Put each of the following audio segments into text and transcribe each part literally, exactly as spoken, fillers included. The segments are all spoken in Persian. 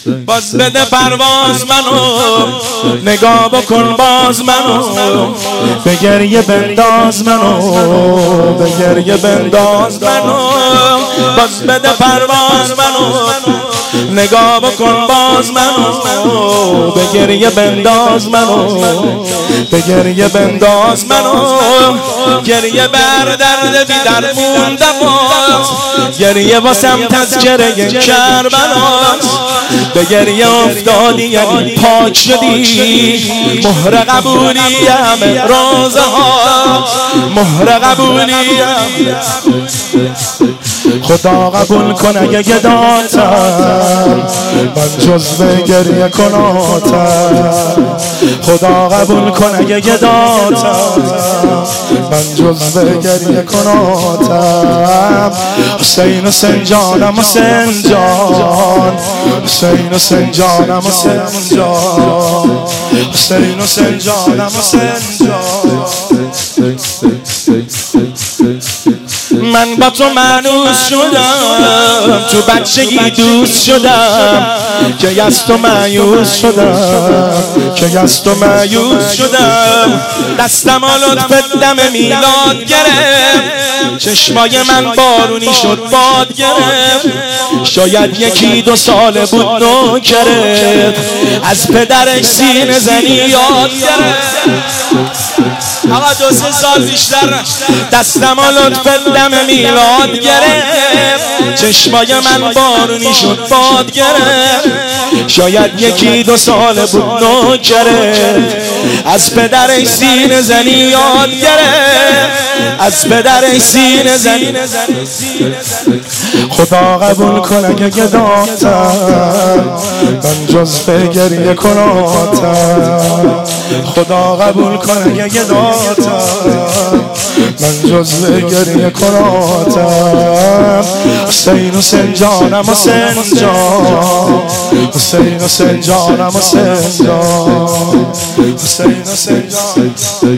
باز بده پرواز منو، نگاه بکن باز منو، به گریه بنداز منو، به گریه بنداز منو. باز بده پرواز منو، نگاه بکن باز منو، به گریه بنداز منو، به گریه بنداز منو. گریه بر درد بی درموندم، گریه واسم تذکره کربلاست. به گریه افتادی یعنی پاک شدی، مهر قبولی همه روزه ها، مهر قبولی. خدا قبول کن اگه گداتم، من جزو گریه کناتم. خدا قبول کن اگه گداتم، من جزو گریه کناتم. حسین حسین جانم حسین جان، حسین حسین جانم حسین جان، حسین حسین جانم حسین جان. من با تو مانوس شدم، تو بچگی دوست شدم، که از تو مایوس شدم، که از تو مایوس شدم. دستم و لطفت دم میلاد گرفت، چشمای من بارونی شد باد گرفت. شاید یکی دو ساله بود نوکرت، از پدرش سینه زنی یاد گرفت. آقا دو سه سال بیشتر دستم و لطفت دم میلاد گرفت، چشمای من بارونی شد باد گرفت. شاید یکی دو ساله بود نوکرت، از پدرش سینه زنی یاد گرفت، از پدرش سینه زنی. خدا قبول کن اگه گداتم، من جزو گریه کناتم. خدا قبول کن اگه گداتم، من جزو گریه کناتم. حسین حسین جانم حسین جان، حسین حسین جانم حسین جان، حسین حسین جان.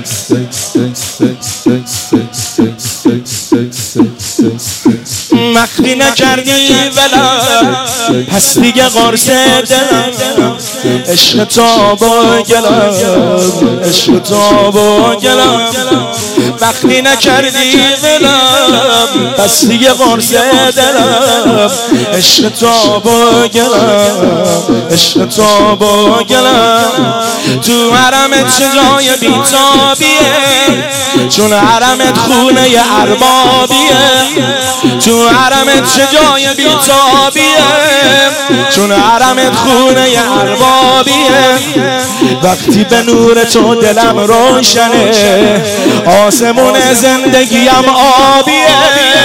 مخفی نکردی ولم، پس دیگه قرص دلم. عشق تو با گلم، عشق تو با گلم. مخفی نکردی ولم، پس دیگه قرص دلم. عشق تو با گلم، عشق تو با گلم. تو حرمت چه جای بیتابیه، چون حرمت خونه اربابیه. تو حرمت چه جای بیتابیه، چون حرمت خونه اربابیه. وقتی به نور تو دلم روشنه، آسمون زندگیم آبیه.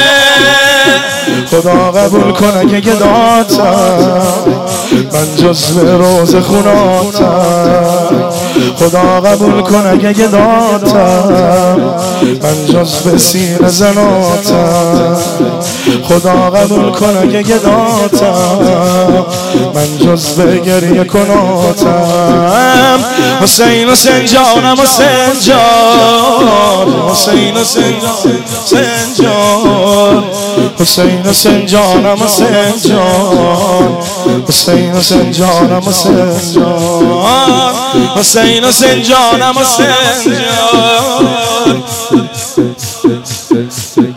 خدا قبول کن اگه گداتم، من جزو روز خوناتم. خدا قبول کن اگه گداتم، من جزو سینه زناتم. خدا قبول کن اگه گداتم، من جزو گریه کناتم. حسین حسین جانم حسین جان، حسین حسین جان، حسین حسین جانم حسین جان، حسین حسین جانم حسین جان، حسین حسین جانم حسین جان.